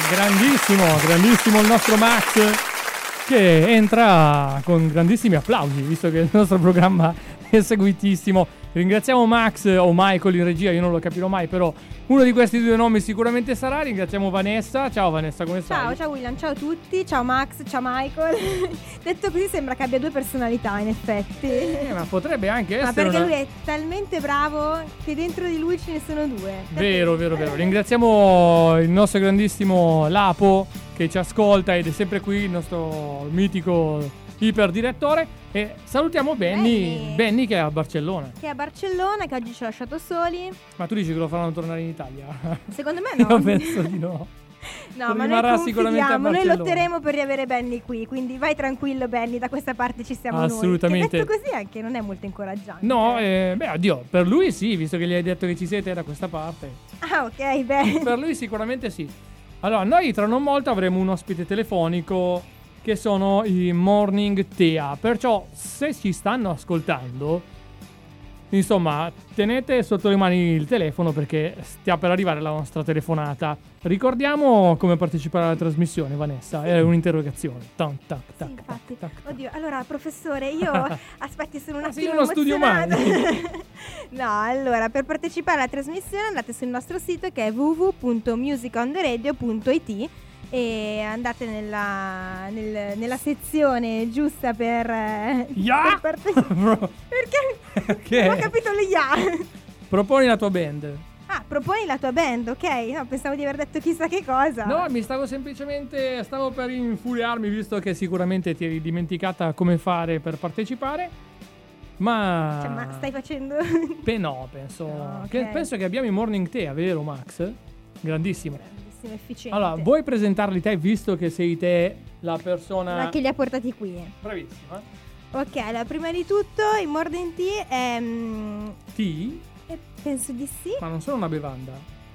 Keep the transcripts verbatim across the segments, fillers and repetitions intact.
Grandissimo, grandissimo il nostro Max, che entra con grandissimi applausi, visto che il nostro programma è seguitissimo. Ringraziamo Max o Michael in regia, io non lo capirò mai, però uno di questi due nomi sicuramente sarà. Ringraziamo Vanessa. Ciao Vanessa, come stai? Ciao, ciao William, ciao a tutti, ciao Max, ciao Michael. Detto così sembra che abbia due personalità, in effetti. Eh, ma potrebbe anche essere. Ma perché una... lui è talmente bravo che dentro di lui ce ne sono due. Vero, vero, vero. Ringraziamo il nostro grandissimo Lapo che ci ascolta ed è sempre qui, il nostro mitico iperdirettore. E salutiamo Benny, Benny. Benny che è a Barcellona. Che è a Barcellona, che oggi ci ha lasciato soli. Ma tu dici che lo faranno tornare in Italia? Secondo me no. Io penso di no. No, ma rimarrà noi sicuramente a confidiamo, noi Barcellona. lotteremo per riavere Benny qui, quindi vai tranquillo Benny, da questa parte ci siamo Assolutamente. noi. Che detto così anche non è molto incoraggiante. No, eh, beh, addio, per lui sì, visto che gli hai detto che ci siete da questa parte. Ah, ok, beh. Per lui sicuramente sì. Allora, noi tra non molto avremo un ospite telefonico che sono i Morning Tea. Perciò, se ci stanno ascoltando, insomma, tenete sotto le mani il telefono perché stia per arrivare la nostra telefonata. Ricordiamo come partecipare alla trasmissione, Vanessa. È un'interrogazione. Tac, tac, tac, Sì, infatti. tac, tac. Oddio, allora, professore, io aspetti, sono un Ma sei attimo uno studio umano. emozionata. No, allora, per partecipare alla trasmissione andate sul nostro sito che è w w w punto music on the radio punto i t e andate nella, nel- nella sezione giusta per, eh, Ya! per partecipare. Perché? Che? Non ho capito le ya. Proponi la tua band. Ah, proponi la tua band, ok? No, pensavo di aver detto chissà che cosa. No, mi stavo semplicemente, stavo per infuriarmi visto che sicuramente ti eri dimenticata come fare per partecipare. Ma... Cioè, ma stai facendo... Beh, no, penso, No, ok. che, penso che abbiamo i Morning Tea, vero Max? Grandissimo. Grandissimo, efficiente. Allora, vuoi presentarli te visto che sei te la persona... Ma che li ha portati qui. Bravissima. Ok, allora, prima di tutto il Morning Tea è... mm, Tea? eh, penso di sì. Ma non sono una bevanda.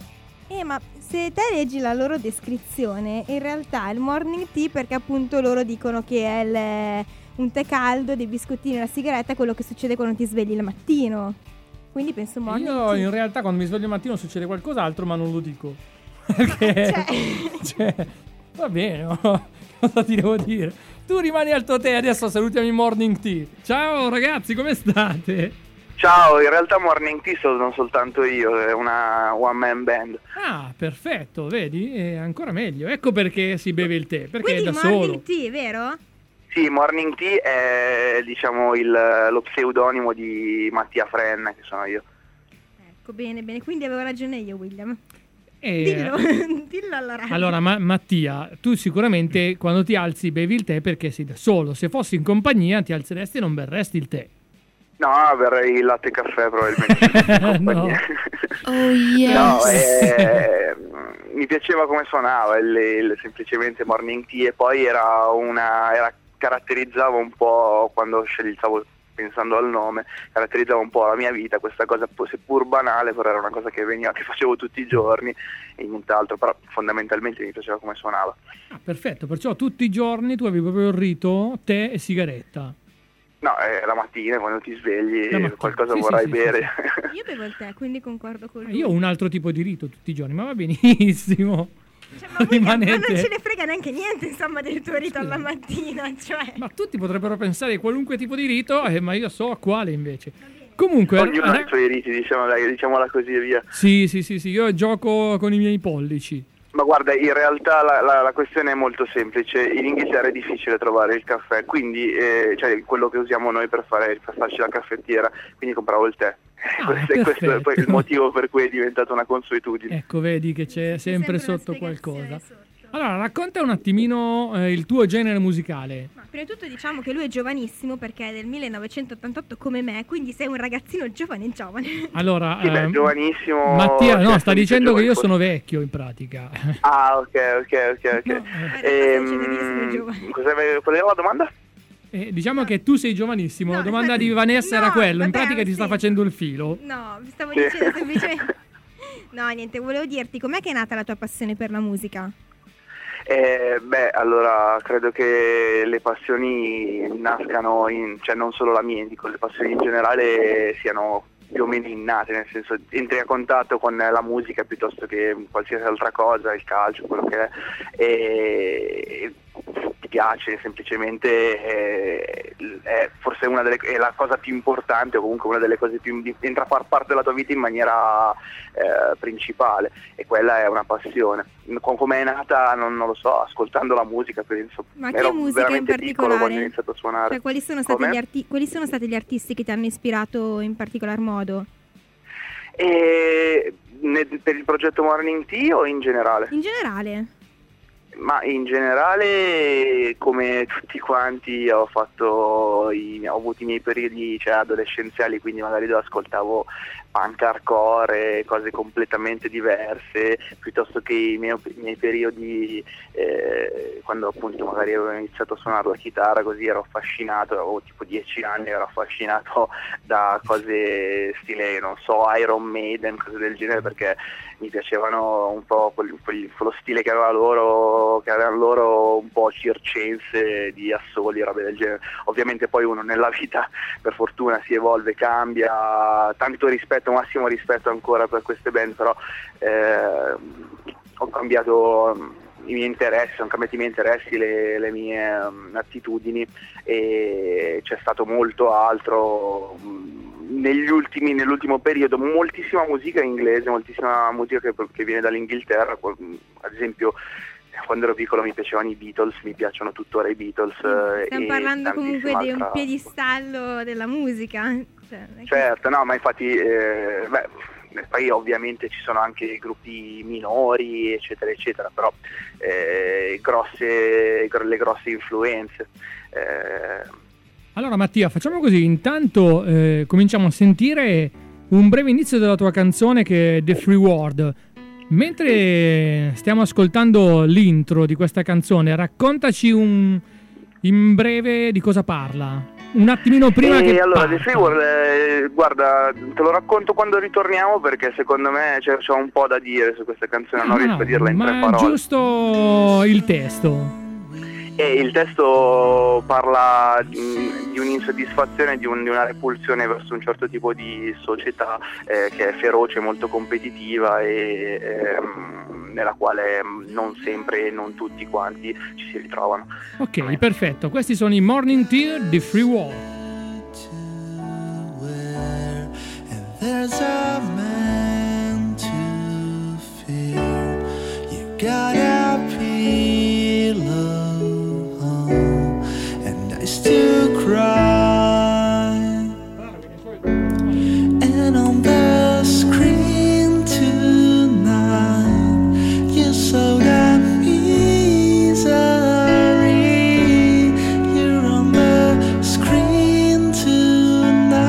Eh, ma se te leggi la loro descrizione, in realtà è il Morning Tea perché appunto loro dicono che è il- un tè caldo, dei biscottini e una sigaretta, quello che succede quando ti svegli il mattino. Quindi penso Morning Io Tea. in realtà quando mi sveglio al mattino succede qualcos'altro ma non lo dico. Perché... Cioè... Cioè, va bene, no? Cosa ti devo dire? Tu rimani al tuo tè, adesso salutiamo i Morning Tea. Ciao ragazzi, come state? Ciao, in realtà Morning Tea sono soltanto io, è una one man band. Ah, perfetto, vedi? È ancora meglio. Ecco perché si beve il tè, perché Quindi è da Morning solo. Tea, vero? Sì, Morning Tea è diciamo il, lo pseudonimo di Mattia Frenna, che sono io. Ecco, bene, bene. Quindi avevo ragione io, William. E- Dillo, dillo alla radio. Allora, ma- Mattia, tu sicuramente quando ti alzi bevi il tè perché sei da solo. Se fossi in compagnia ti alzeresti e non berresti il tè. No, berrei il latte e caffè probabilmente. in compagnia. Oh yes. No, eh, mi piaceva come suonava il, il- semplicemente Morning Tea, e poi era una era, caratterizzava un po', quando scegli, stavo pensando al nome, caratterizzava un po' la mia vita, questa cosa seppur banale, però era una cosa che veniva, che facevo tutti i giorni e nient'altro, però fondamentalmente mi piaceva come suonava. Ah, perfetto, perciò tutti i giorni tu avevi proprio il rito tè e sigaretta. No, eh, la mattina quando ti svegli La mattina. qualcosa Sì, sì, vorrai sì, bere. Io bevo il tè, quindi concordo con lui. Io ho un altro tipo di rito tutti i giorni, ma va benissimo. Cioè, ma, William, ma Rimanete- non ce ne frega neanche niente, insomma, del tuo rito Scusa. alla mattina, cioè. Ma tutti potrebbero pensare a qualunque tipo di rito, eh, ma io so a quale invece. Comunque, Ognuno ha eh, i suoi riti, diciamo, dai, diciamola così e via. sì, sì, sì, sì, io gioco con i miei pollici. Ma guarda, in realtà la, la- la questione è molto semplice. In Inghilterra è difficile trovare il caffè, quindi eh, cioè quello che usiamo noi per fare per farci la caffettiera, quindi compravo il tè. Ah, questo, è- questo è poi il perfetto. motivo per cui è diventata una consuetudine. Ecco, vedi che c'è sempre una sotto spiegazione qualcosa. sotto. Allora, racconta un attimino eh, il tuo genere musicale. Ma prima di tutto diciamo che lui è giovanissimo perché è del millenovecentottantotto come me, quindi sei un ragazzino giovane giovane. Allora, Sì, beh, ehm, giovanissimo. Mattia, no, cioè, sta si dice dicendo che giovani, io forse. sono vecchio in pratica. Ah, ok, ok, ok, ok. No, eh. Guarda, sei giovanissimo, giovane. cosa ave- qual era la domanda? Eh, diciamo che tu sei giovanissimo. No, La domanda infatti- di Vanessa era no, quella. In vabbè, pratica ti sta sì. facendo il filo. No, stavo Sì. dicendo semplicemente... No, niente, volevo dirti, com'è che è nata la tua passione per la musica? Eh, beh, allora credo che le passioni nascano, in, cioè non solo la mia, dico, le passioni in generale siano più o meno innate, nel senso entri a contatto con la musica piuttosto che qualsiasi altra cosa, il calcio, quello che è, e ti piace semplicemente, è, è forse una delle, è la cosa più importante, o comunque una delle cose più, entra a far parte della tua vita in maniera eh, principale, e quella è una passione. Come è nata non, non lo so, ascoltando la musica, penso. Ma che ero musica in veramente piccolo quando ho particolare? iniziato a suonare. Cioè, quali sono stati Come? gli arti- quali sono stati gli artisti che ti hanno ispirato in particolar modo? E ne- per il progetto Morning Tea o in generale? In generale. Ma in generale, come tutti quanti, ho fatto i, ho avuto i miei periodi, cioè, adolescenziali, quindi magari dove ascoltavo punk hardcore, cose completamente diverse, piuttosto che i miei, i miei periodi eh, quando appunto magari avevo iniziato a suonare la chitarra, così ero affascinato, avevo tipo dieci anni, ero affascinato da cose stile, non so, Iron Maiden, cose del genere, perché mi piacevano un po' quel, quel, quello stile che aveva loro, che avevano loro, un po' circense, di assoli, robe del genere. Ovviamente poi uno nella vita per fortuna si evolve, cambia, tanto rispetto, massimo rispetto ancora per queste band, però eh, ho cambiato i miei interessi, sono cambiati i miei interessi, le, le mie um, attitudini, e c'è stato molto altro um, negli ultimi, nell'ultimo periodo, moltissima musica inglese, moltissima musica che, che viene dall'Inghilterra. Ad esempio, quando ero piccolo mi piacevano i Beatles, mi piacciono tuttora i Beatles. Stiamo e parlando comunque di un altra... piedistallo della musica. Cioè, certo, no, ma infatti eh, beh, poi ovviamente ci sono anche gruppi minori, eccetera eccetera, però eh, grosse, le grosse influenze. Eh... Allora Mattia, facciamo così, intanto eh, cominciamo a sentire un breve inizio della tua canzone, che è The Free World. Mentre stiamo ascoltando l'intro di questa canzone, raccontaci un, in breve di cosa parla. Un attimino prima e che allora parta. The Free World, eh, guarda, te lo racconto quando ritorniamo, perché secondo me c'è, c'è un po' da dire su questa canzone, No, non no, riesco a dirla in ma tre parole. giusto il testo. E il testo parla di, di un'insoddisfazione, di, un, di una repulsione verso un certo tipo di società eh, che è feroce, molto competitiva, e ehm, nella quale non sempre e non tutti quanti ci si ritrovano. Ok, perfetto. Questi sono i Morning Tea di Free World. There's a man to fear. You got a pillow and I still cry. And on the screen tonight you saw that misery. You're on the screen tonight.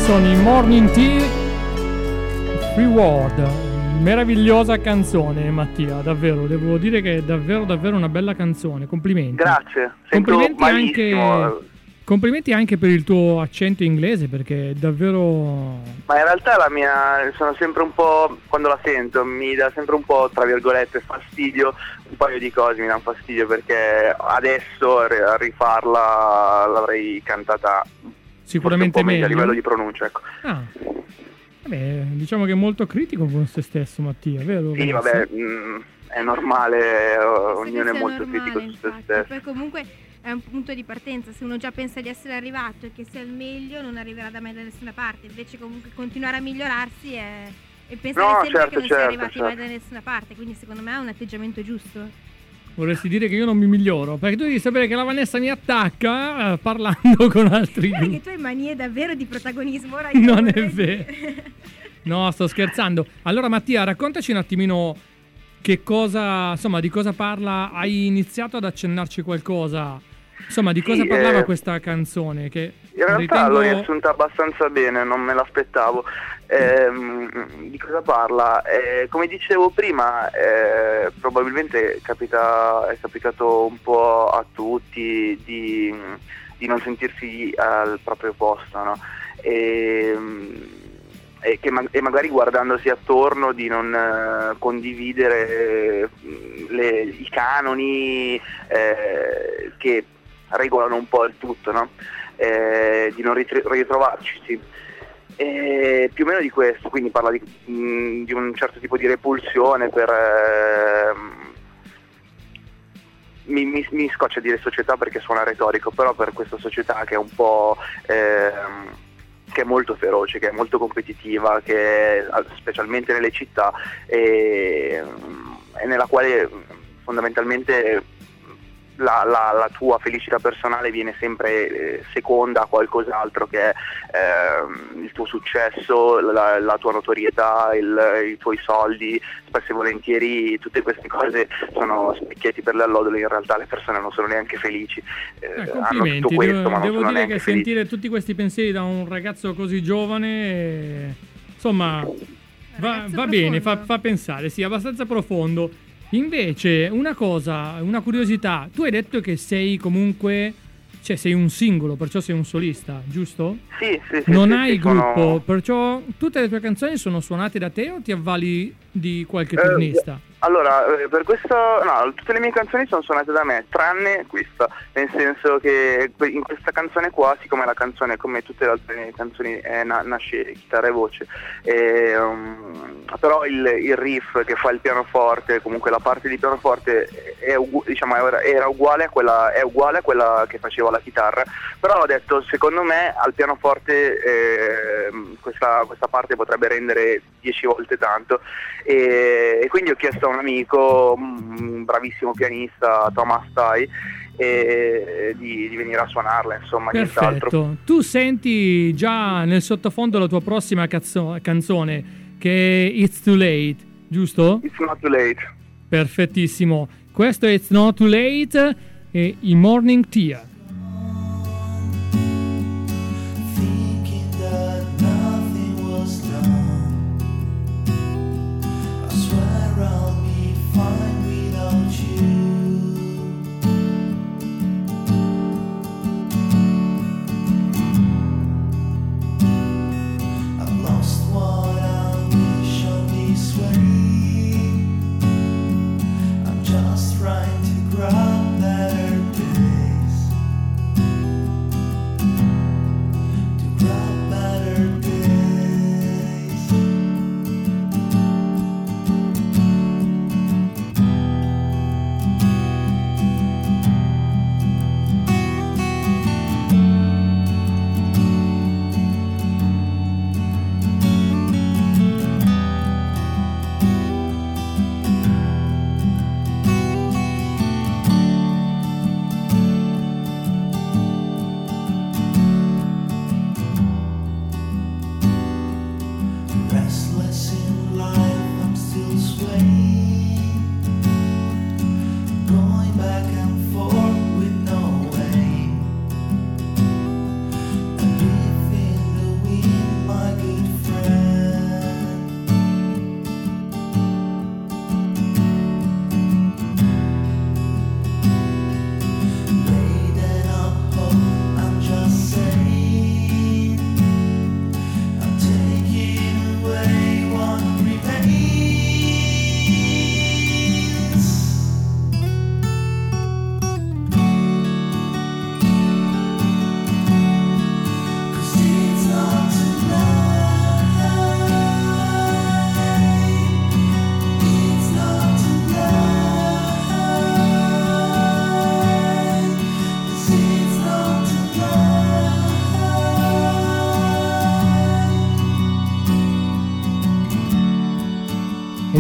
sono i Morning Tea Free World. Meravigliosa canzone, Mattia, davvero, devo dire che è davvero davvero una bella canzone. Complimenti. Grazie. Complimenti anche, complimenti anche per il tuo accento inglese, perché è davvero... Ma in realtà la mia, sono sempre un po', quando la sento, mi dà sempre un po', tra virgolette, fastidio, un paio di cose mi danno fastidio, perché adesso a rifarla l'avrei cantata sicuramente un po' meglio meglio a livello di pronuncia, ecco. Ah. Vabbè, diciamo che è molto critico con se stesso, Mattia, vero? Sì, vabbè, mh, è normale, ognuno è molto normale, critico su se infatti. stesso. Poi comunque è un punto di partenza, se uno già pensa di essere arrivato e che sia il meglio, non arriverà da me da nessuna parte, invece comunque continuare a migliorarsi e, e pensare No, sempre certo, che non certo, sia arrivati certo. mai da nessuna parte, quindi secondo me è un atteggiamento giusto. Vorresti dire che io non mi miglioro, perché tu devi sapere che la Vanessa mi attacca eh, parlando con altri Perché gruppi. tu hai manie davvero di protagonismo, ora io Non è vorrei vero. dire- No, sto scherzando. Allora Mattia, raccontaci un attimino che cosa, insomma, di cosa parla. Hai iniziato ad accennarci qualcosa. Insomma, di cosa Sì, parlava eh, questa canzone? Che In realtà ritengo... l'ho riassunta abbastanza bene, non me l'aspettavo. Ehm, di cosa parla? Eh, come dicevo prima, eh, probabilmente capita, è capitato un po' a tutti di, di non sentirsi al proprio posto, no? E, e, che ma- e magari guardandosi attorno di non eh, condividere le- i canoni eh, che regolano un po' il tutto, no? Eh, di non ritri- ritrovarci, sì. E più o meno di questo, quindi parla di, mh, di un certo tipo di repulsione per... Eh, mi, mi, mi scoccia dire società perché suona retorico, però per questa società che è un po'... ehm, che è molto feroce, che è molto competitiva, che è, specialmente nelle città, e, e nella quale fondamentalmente la, la, la tua felicità personale viene sempre eh, seconda a qualcos'altro che è eh, il tuo successo, la, la tua notorietà, il, i tuoi soldi. Spesso e volentieri tutte queste cose sono specchietti per le allodole, in realtà le persone non sono neanche felici, eh, Eh, hanno complimenti, tutto questo devo, ma non devo sono dire neanche che felici. sentire tutti questi pensieri da un ragazzo così giovane, eh, insomma, va, Ragazzo va bene, fa, profondo. fa pensare, sì, abbastanza profondo. Invece, una cosa, una curiosità, tu hai detto che sei comunque, cioè sei un singolo, perciò sei un solista, giusto? Sì, sì, sì, Non sì, hai sì, gruppo, sono- perciò tutte le tue canzoni sono suonate da te o ti avvali di qualche Eh, turnista? Allora, eh, per questo, no, tutte le mie canzoni sono suonate da me, tranne questa, nel senso che que- in questa canzone qua, siccome la canzone, come tutte le altre mie canzoni, eh, na- nasce chitarra e voce, eh, um, però il, il riff che fa il pianoforte, comunque la parte di pianoforte è ugu- diciamo, era, era uguale a quella, è uguale a quella che faceva la chitarra, però ho detto, secondo me al pianoforte eh, questa, questa parte potrebbe rendere dieci volte tanto, e, e quindi ho chiesto a un amico, un bravissimo pianista, Thomas Tai, e di, di venire a suonarla, insomma, nient'altro. Perfetto. Tu senti già nel sottofondo la tua prossima cazzo- canzone, che è It's Too Late, giusto? It's not too late. Perfettissimo. Questo è It's Not Too Late e i Morning Tea. Thinking that nothing was done, I swear I'll be fine without you. I've lost what I wish on this way. I'm just trying to grab better days, to grab better days.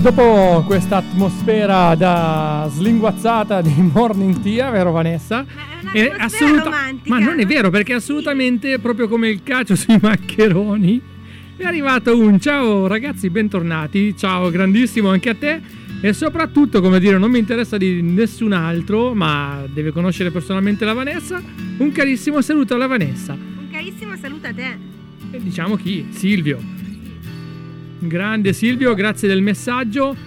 dopo questa atmosfera da slinguazzata di Morning Tea, vero Vanessa? Ma è un'atmosfera romantica. Ma non è vero, perché assolutamente, proprio come il cacio sui maccheroni, è arrivato un ciao ragazzi, bentornati, ciao grandissimo anche a te, e soprattutto, come dire, non mi interessa di nessun altro, ma deve conoscere personalmente la Vanessa, un carissimo saluto alla Vanessa. Un carissimo saluto a te. E diciamo chi? Silvio. Grande Silvio, grazie del messaggio.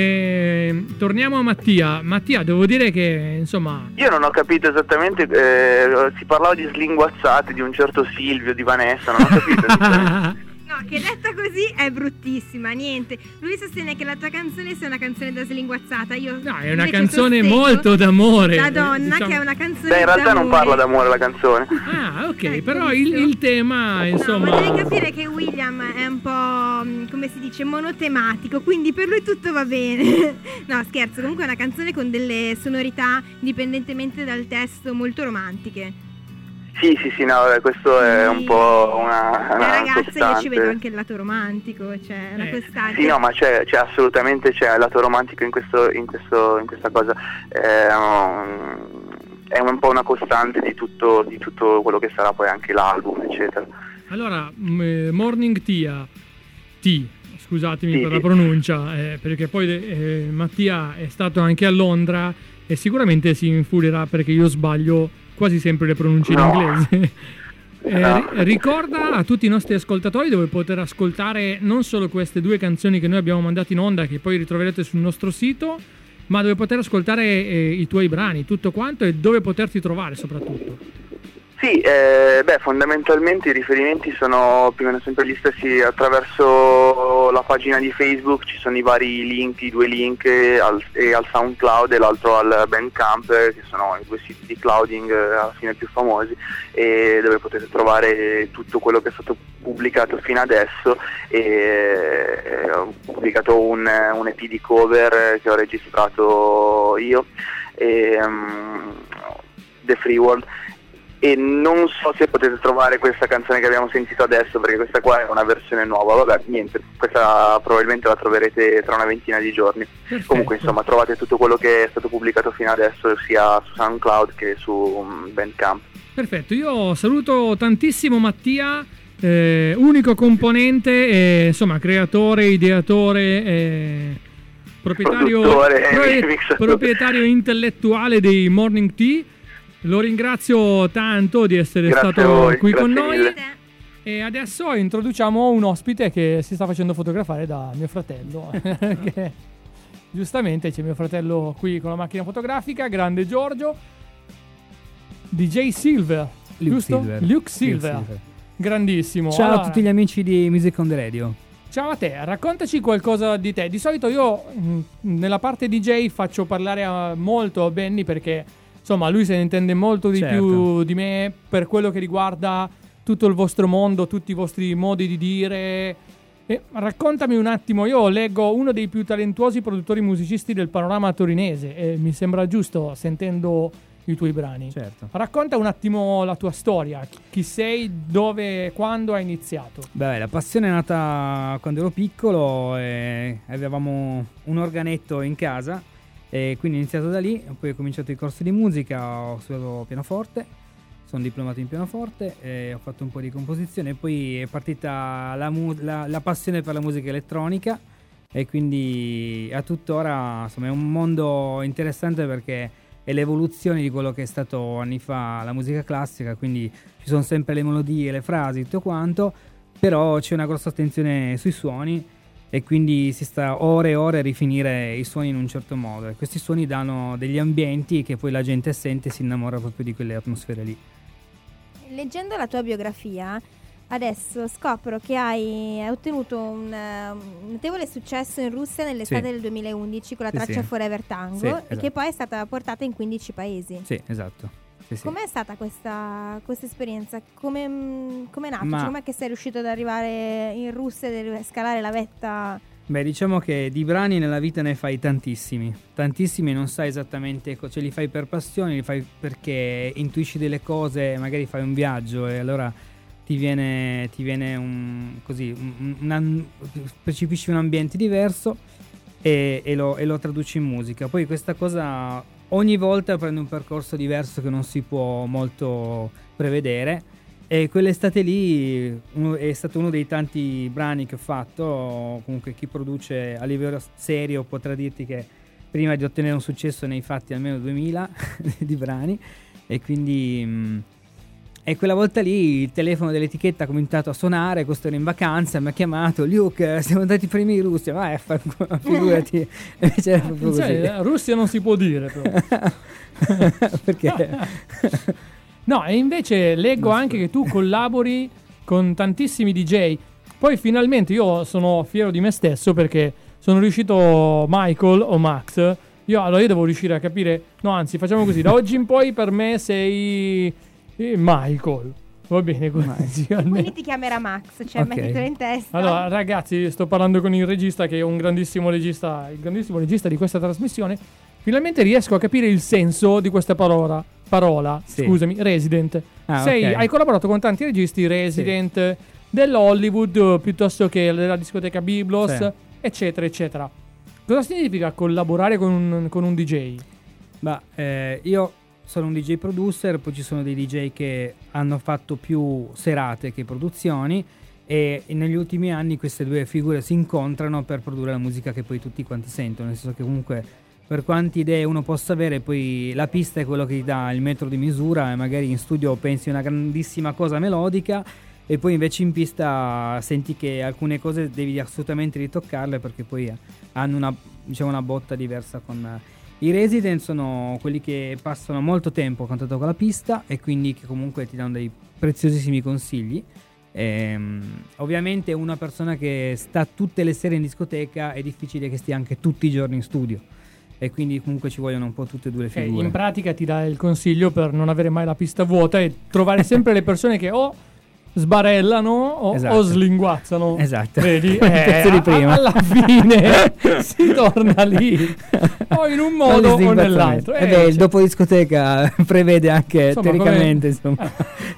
E torniamo a Mattia. Mattia, devo dire che insomma io non ho capito esattamente, eh, si parlava di slinguazzate, di un certo Silvio, di Vanessa, non ho capito. No, che detta così è bruttissima, niente. Lui sostiene che la tua canzone sia una canzone da slinguazzata. Io no, è una invece canzone sostengo molto d'amore. La donna, eh, diciamo... che è una canzone Beh, in realtà d'amore. non parla d'amore la canzone. Ah, ok, Eh, però il, il tema, insomma. No, ma devi capire che William è un po', come si dice, monotematico, quindi per lui tutto va bene. No, scherzo, comunque è una canzone con delle sonorità, indipendentemente dal testo, molto romantiche. Sì, sì, sì, no, vabbè, questo è un po' una, La una ragazza io costante. ci vedo anche il lato romantico, cioè una Eh, costante. Sì, no, ma c'è, c'è assolutamente c'è il lato romantico in questo, in questo, in questa cosa. È un, è un po' una costante di tutto, di tutto quello che sarà poi anche l'album, eccetera. Allora, m- Morning Tea, T, scusatemi Sì, per sì. la pronuncia, eh, perché poi eh, Mattia è stato anche a Londra e sicuramente si infurierà perché io sbaglio quasi sempre le pronunce No. in inglese. Eh, No. ri- ricorda a tutti i nostri ascoltatori dove poter ascoltare non solo queste due canzoni che noi abbiamo mandato in onda, che poi ritroverete sul nostro sito, ma dove poter ascoltare eh, i tuoi brani, tutto quanto, e dove poterti trovare soprattutto. Sì, eh, beh, fondamentalmente i riferimenti sono più o meno sempre gli stessi. Attraverso la pagina di Facebook ci sono i vari link, i due link eh, al, e al SoundCloud e l'altro al Bandcamp, eh, che sono i due siti di clouding eh, alla fine più famosi, e dove potete trovare tutto quello che è stato pubblicato fino adesso. E, eh, ho pubblicato un, un E P di cover eh, che ho registrato io, e, um, The Free World. E non so se potete trovare questa canzone che abbiamo sentito adesso, perché questa qua è una versione nuova. Vabbè, niente, questa probabilmente la troverete tra una ventina di giorni. Perfetto. Comunque, insomma, trovate tutto quello che è stato pubblicato fino adesso, sia su SoundCloud che su um, Bandcamp. Perfetto, io saluto tantissimo Mattia, eh, unico componente, eh, insomma, creatore, ideatore, eh, proprietario, Produttore, pro- mixatore. proprietario intellettuale dei Morning Tea. Lo ringrazio tanto di essere Grazie stato a voi, qui grazie con noi. mille. E adesso introduciamo un ospite che si sta facendo fotografare da mio fratello. Che, giustamente c'è mio fratello qui con la macchina fotografica, grande Giorgio. D J Silver, Luke giusto? Silver. Luke Luke Silver. Silver. Grandissimo. Ciao Allora, a tutti gli amici di Music on the Radio. ciao a te, raccontaci qualcosa di te. Di solito io mh, nella parte D J faccio parlare a, molto a Benny, perché insomma lui se ne intende molto di Certo. più di me per quello che riguarda tutto il vostro mondo, tutti i vostri modi di dire. E raccontami un attimo, io leggo uno dei più talentuosi produttori musicisti del panorama torinese e mi sembra giusto sentendo i tuoi brani. Certo. Racconta un attimo la tua storia, chi sei, dove, quando hai iniziato. Beh, la passione è nata quando ero piccolo e avevamo un organetto in casa e quindi ho iniziato da lì, poi ho cominciato i corsi di musica, ho studiato pianoforte, sono diplomato in pianoforte e ho fatto un po' di composizione e poi è partita la, mu- la, la passione per la musica elettronica e quindi a tuttora insomma è un mondo interessante perché è l'evoluzione di quello che è stato anni fa la musica classica, quindi ci sono sempre le melodie, le frasi, tutto quanto, però c'è una grossa attenzione sui suoni e quindi si sta ore e ore a rifinire i suoni in un certo modo e questi suoni danno degli ambienti che poi la gente sente e si innamora proprio di quelle atmosfere lì. Leggendo la tua biografia, adesso scopro che hai ottenuto un, eh, un notevole successo in Russia nell'estate Sì. del duemilaundici con la Sì, traccia sì. Forever Tango, Sì, e esatto. che poi è stata portata in quindici paesi. Sì, esatto. Sì, sì. Com'è stata questa, questa esperienza? Come mh, com'è nato? Ma- Cioè, com'è che sei riuscito ad arrivare in Russia e scalare la vetta? Beh, diciamo che di brani nella vita ne fai tantissimi, tantissimi, non sai esattamente, co- cioè li fai per passione, li fai perché intuisci delle cose, magari fai un viaggio e allora ti viene, ti viene un, così, un, una, percepisci un ambiente diverso e, e, lo, e lo traduci in musica. Poi questa cosa ogni volta prende un percorso diverso che non si può molto prevedere, e quell'estate lì uno, è stato uno dei tanti brani che ho fatto. Comunque chi produce a livello serio potrà dirti che prima di ottenere un successo ne hai fatti almeno duemila di brani, e quindi mh, e quella volta lì il telefono dell'etichetta ha cominciato a suonare. Questo era in vacanza, mi ha chiamato: Luke, siamo andati primi in Russia. Vai a fare, figurati. E invece era proprio così. Cioè, Russia non si può dire però. Perché? No, e invece leggo anche che tu collabori con tantissimi D J. Poi finalmente io sono fiero di me stesso perché sono riuscito, Michael o Max, io allora io devo riuscire a capire, no anzi facciamo così, da oggi in poi per me sei eh, Michael, va bene così. Quindi ti chiamerà Max, cioè Ok. mettitelo in testa. Allora ragazzi, sto parlando con il regista che è un grandissimo regista, il grandissimo regista di questa trasmissione. Finalmente riesco a capire il senso di questa parola, parola, Sì. scusami, Resident. Ah, Sei, ok. hai collaborato con tanti registi, Resident, dell'Hollywood, piuttosto che della discoteca Biblos, Sì. eccetera, eccetera. Cosa significa collaborare con un, con un D J? Ma eh, io sono un D J producer, poi ci sono dei D J che hanno fatto più serate che produzioni, e negli ultimi anni queste due figure si incontrano per produrre la musica che poi tutti quanti sentono, nel senso che comunque per quante idee uno possa avere, poi la pista è quello che ti dà il metro di misura, e magari in studio pensi una grandissima cosa melodica e poi invece in pista senti che alcune cose devi assolutamente ritoccarle perché poi hanno una, diciamo, una botta diversa. Con i resident sono quelli che passano molto tempo a contatto con la pista e quindi che comunque ti danno dei preziosissimi consigli. Ehm, ovviamente una persona che sta tutte le sere in discoteca è difficile che stia anche tutti i giorni in studio, e quindi comunque ci vogliono un po' tutte e due le Che figure. in pratica ti dà il consiglio per non avere mai la pista vuota e trovare sempre le persone che o sbarellano o, Esatto. o slinguazzano. Esatto. Vedi? Come il pezzo di a- prima. alla fine si torna lì, o in un modo o Con nell'altro. E Eh, beh, il cioè, dopo discoteca prevede anche Insomma, teoricamente, come- insomma.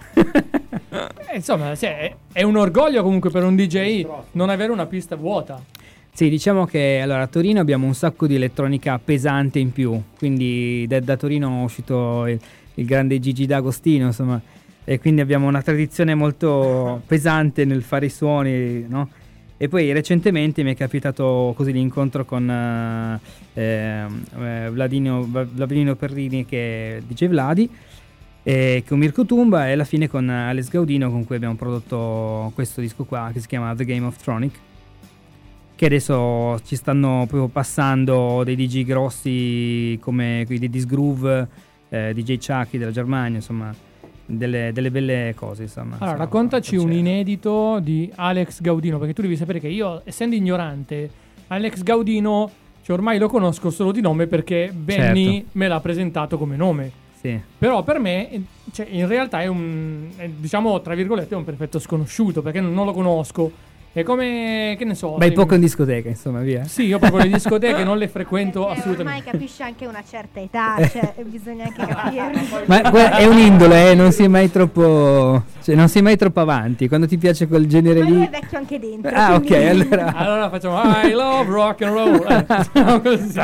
eh, insomma, cioè, è, è un orgoglio comunque per un D J non avere una pista vuota. Sì, diciamo che allora a Torino abbiamo un sacco di elettronica pesante in più, quindi da, da Torino è uscito il, il grande Gigi D'Agostino, insomma, e quindi abbiamo una tradizione molto pesante nel fare i suoni, no? E poi recentemente mi è capitato così l'incontro con eh, eh, Vladino, Vladino Perrini, che è D J Vladi, e con Mirko Tumba, e alla fine con Alex Gaudino, con cui abbiamo prodotto questo disco qua che si chiama The Game of Tronic, che adesso ci stanno proprio passando dei D J grossi come quelli di Disgroove, eh, D J Chucky della Germania, insomma delle, delle belle cose, insomma. Allora, Insomma, raccontaci un c'è- inedito di Alex Gaudino, perché tu devi sapere che io, essendo ignorante, Alex Gaudino, cioè, ormai lo conosco solo di nome perché Benny Certo. me l'ha presentato come nome. Sì. Però per me, eh, cioè, in realtà è un, è, diciamo, tra virgolette, è un perfetto sconosciuto, perché non, non lo conosco. È come, che ne so... Vai se- poco in discoteca, insomma, via. Sì, io proprio le discoteche non le frequento Perché assolutamente. ormai capisce anche una certa età, cioè bisogna anche capirlo. Ma guarda, è un'indole, eh, non si è mai troppo, cioè non sei mai troppo avanti. Quando ti piace quel genere Ma lui lì. è vecchio anche dentro. Ah, ok, quindi- allora. Allora facciamo I love rock and roll. Eh, facciamo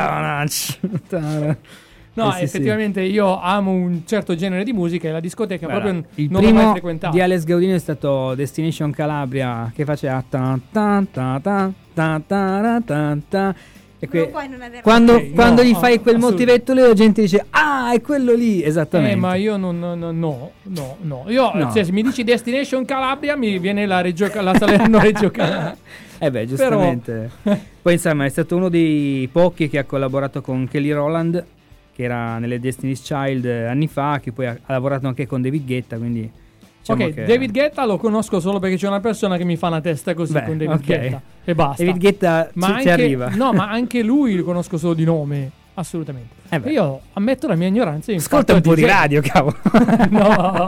così. No, Eh, sì, effettivamente io amo un certo genere di musica e la discoteca Guarda, proprio il non l'ho mai primo frequentato. di Alex Gaudino è stato Destination Calabria, che faceva ta ta ta ta ta ta ta ta, e que- Non puoi non aver quando, Ok, quando no, gli no, fai quel assolut- motivetto lì la gente dice ah è quello lì, esattamente. Eh, ma io non, no, no, no, no, no. Io, No. cioè, se mi dici Destination Calabria, mi viene la, Reggio, la Salerno Reggio Calabria. Eh beh, giustamente. Poi insomma è stato uno dei pochi che ha collaborato con Kelly Rowland, che era nelle Destiny's Child eh, anni fa, che poi ha, ha lavorato anche con David Guetta, quindi diciamo Ok, che- David Guetta lo conosco solo perché c'è una persona che mi fa una testa così Beh, con David ok. Guetta e basta. David Guetta ma ci, anche, ci arriva. No, ma anche lui lo conosco solo di nome, assolutamente. Eh beh. Io ammetto la mia ignoranza in Ascolta un fatto po' di D J. radio, cavolo. No.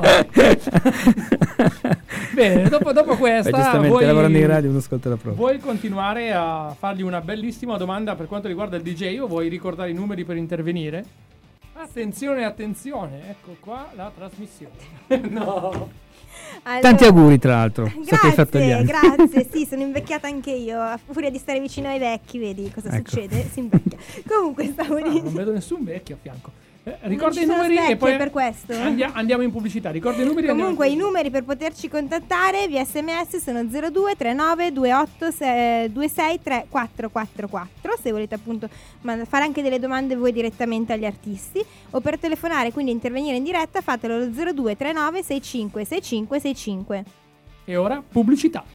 Bene, dopo, dopo Beh, questa giustamente vuoi, lavorando in radio uno ascolta la prova. vuoi continuare a fargli una bellissima domanda per quanto riguarda il D J o vuoi ricordare i numeri per intervenire? Attenzione, attenzione, ecco qua la trasmissione. No. Allora, Tanti auguri, tra l'altro. So che hai fatto gli Grazie, anni. grazie. Sì, sono invecchiata anche io. A furia di stare vicino ai vecchi, vedi cosa Ecco. succede? Si invecchia. Comunque stavo Ah, non dicendo. vedo nessun vecchio a fianco. Eh, Non ricorda ci i sono numeri e specchi, poi è per questo. andia- andiamo in pubblicità. Ricorda i numeri. e andiamo in Comunque i pubblicità. numeri per poterci contattare via sms sono zero due trentanove ventotto ventisei trentaquattro quarantaquattro, se volete appunto mand- fare anche delle domande voi direttamente agli artisti, o per telefonare, quindi intervenire in diretta, fatelo allo zero due trentanove sessantacinque sessantacinque sessantacinque. E ora pubblicità.